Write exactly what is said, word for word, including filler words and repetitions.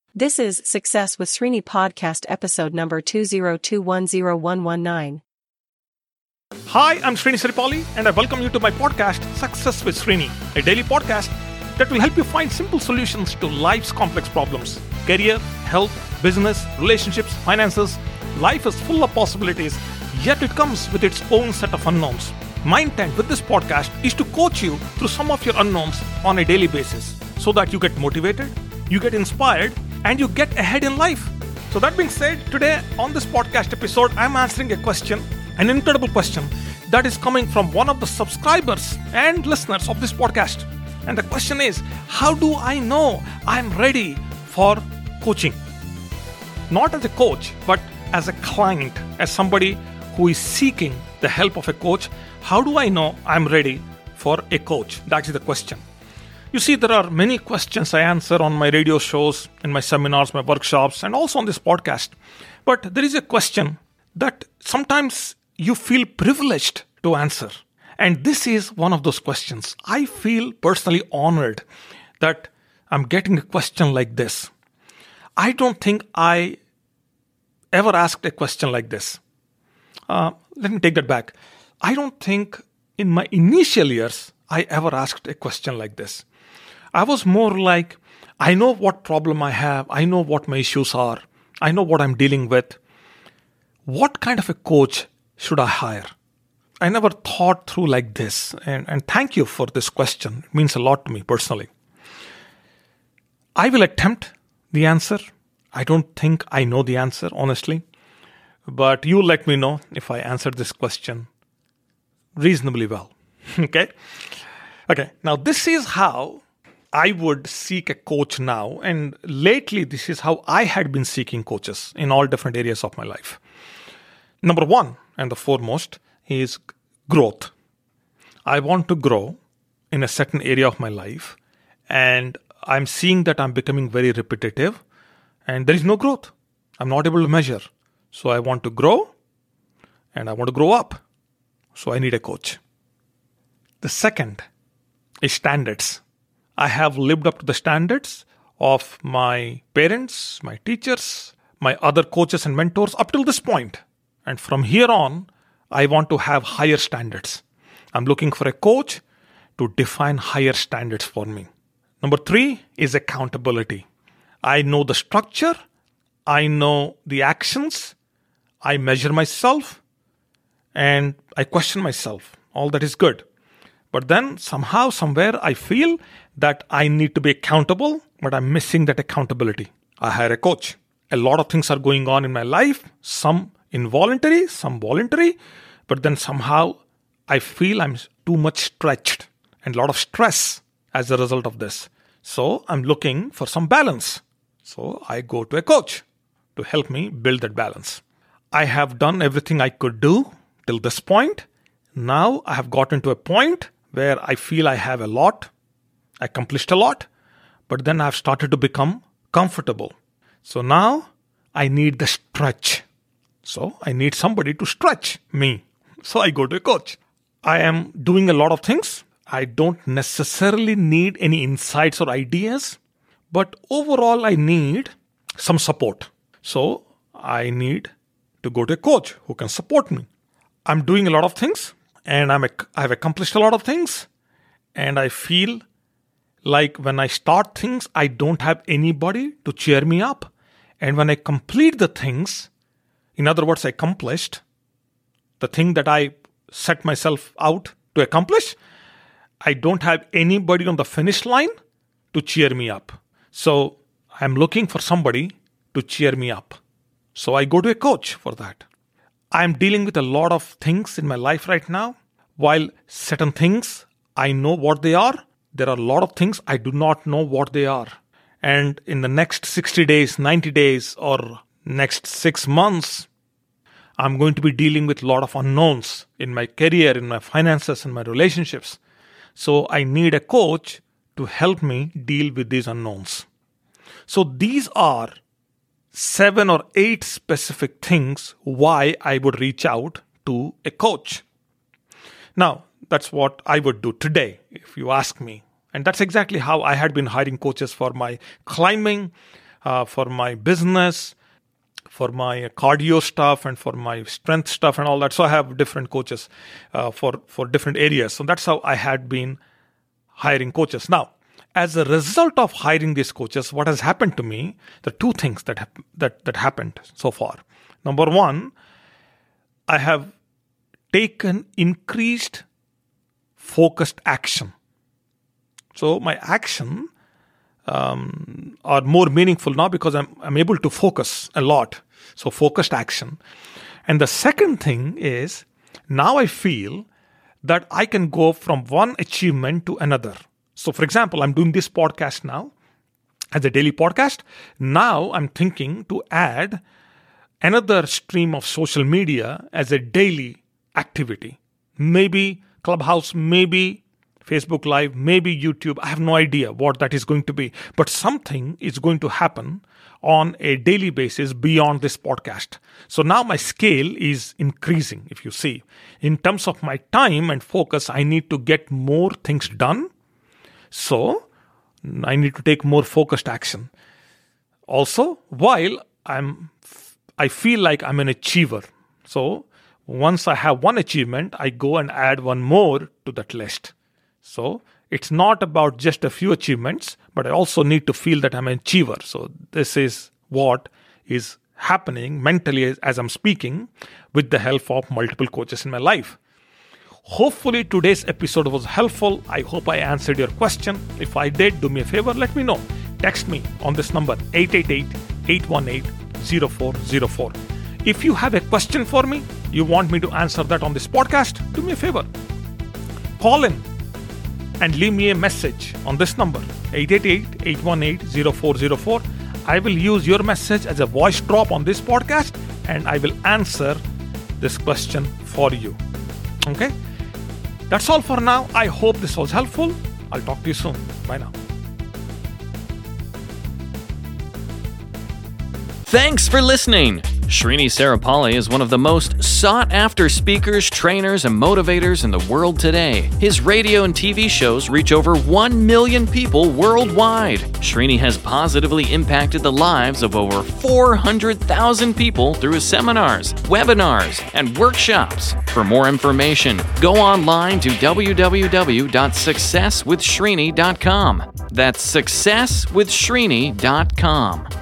This is Success with Srini podcast episode number two zero two one zero one one nine. Hi, I'm Srini Sripali and I welcome you to my podcast, Success with Srini, a daily podcast that will help you find simple solutions to life's complex problems. Career, health, business, relationships, finances. Life is full of possibilities, yet it comes with its own set of unknowns. My intent with this podcast is to coach you through some of your unknowns on a daily basis so that you get motivated, you get inspired, and you get ahead in life. So that being said, today on this podcast episode, I'm answering a question, an incredible question that is coming from one of the subscribers and listeners of this podcast. And the question is, how do I know I'm ready for coaching? Not as a coach, but as a client, as somebody who is seeking the help of a coach. How do I know I'm ready for a coach? That is the question. You see, there are many questions I answer on my radio shows, in my seminars, my workshops, and also on this podcast. But there is a question that sometimes you feel privileged to answer. And this is one of those questions. I feel personally honored that I'm getting a question like this. I don't think I ever asked a question like this. Uh, let me take that back. I don't think in my initial years, I ever asked a question like this. I was more like, I know what problem I have. I know what my issues are. I know what I'm dealing with. What kind of a coach should I hire? I never thought through like this. And, and thank you for this question. It means a lot to me personally. I will attempt the answer. I don't think I know the answer, honestly. But you let me know if I answered this question reasonably well. Okay? Okay. Now, this is how I would seek a coach now. And lately, this is how I had been seeking coaches in all different areas of my life. Number one, and the foremost, is growth. I want to grow in a certain area of my life. And I'm seeing that I'm becoming very repetitive. And there is no growth. I'm not able to measure. So I want to grow. And I want to grow up. So I need a coach. The second is standards. I have lived up to the standards of my parents, my teachers, my other coaches and mentors up till this point. And from here on, I want to have higher standards. I'm looking for a coach to define higher standards for me. Number three is accountability. I know the structure. I know the actions. I measure myself and I question myself. All that is good. But then somehow, somewhere, I feel that I need to be accountable, but I'm missing that accountability. I hire a coach. A lot of things are going on in my life, some involuntary, some voluntary, but then somehow I feel I'm too much stretched and a lot of stress as a result of this. So I'm looking for some balance. So I go to a coach to help me build that balance. I have done everything I could do till this point. Now I have gotten to a point where I feel I have a lot, accomplished a lot, but then I've started to become comfortable. So now I need the stretch. So I need somebody to stretch me. So I go to a coach. I am doing a lot of things. I don't necessarily need any insights or ideas, but overall I need some support. So I need to go to a coach who can support me. I'm doing a lot of things. And I'm a, I've accomplished a lot of things. And I feel like when I start things, I don't have anybody to cheer me up. And when I complete the things, in other words, I accomplished the thing that I set myself out to accomplish, I don't have anybody on the finish line to cheer me up. So I'm looking for somebody to cheer me up. So I go to a coach for that. I'm dealing with a lot of things in my life right now. While certain things, I know what they are, there are a lot of things I do not know what they are. And in the next sixty days, ninety days, or next six months, I'm going to be dealing with a lot of unknowns in my career, in my finances, in my relationships. So I need a coach to help me deal with these unknowns. So these are seven or eight specific things why I would reach out to a coach. Now, that's what I would do today, if you ask me. And that's exactly how I had been hiring coaches for my climbing, uh, for my business, for my cardio stuff, and for my strength stuff and all that. So I have different coaches uh, for, for different areas. So that's how I had been hiring coaches. Now, as a result of hiring these coaches, what has happened to me, the two things that, hap- that, that happened so far. Number one, I have taken increased focused action. So my action um, are more meaningful now because I'm, I'm able to focus a lot. So focused action. And the second thing is, now I feel that I can go from one achievement to another. So for example, I'm doing this podcast now as a daily podcast. Now I'm thinking to add another stream of social media as a daily activity. Maybe Clubhouse, maybe Facebook Live, maybe YouTube. I have no idea what that is going to be. But something is going to happen on a daily basis beyond this podcast. So now my scale is increasing, if you see. In terms of my time and focus, I need to get more things done. So I need to take more focused action. Also, while I'm, I feel like I'm an achiever. So once I have one achievement, I go and add one more to that list. So it's not about just a few achievements, but I also need to feel that I'm an achiever. So this is what is happening mentally as, as I'm speaking with the help of multiple coaches in my life. Hopefully today's episode was helpful. I hope I answered your question. If I did, do me a favor, let me know. Text me on this number, eight eight eight, eight one eight, zero four zero four. If you have a question for me, you want me to answer that on this podcast, do me a favor. Call in and leave me a message on this number, eight eight eight, eight one eight, zero four zero four. I will use your message as a voice drop on this podcast and I will answer this question for you. Okay? That's all for now. I hope this was helpful. I'll talk to you soon. Bye now. Thanks for listening. Srini Sarapalli is one of the most sought-after speakers, trainers, and motivators in the world today. His radio and T V shows reach over one million people worldwide. Srini has positively impacted the lives of over four hundred thousand people through his seminars, webinars, and workshops. For more information, go online to w w w dot success with srini dot com. That's success with srini dot com.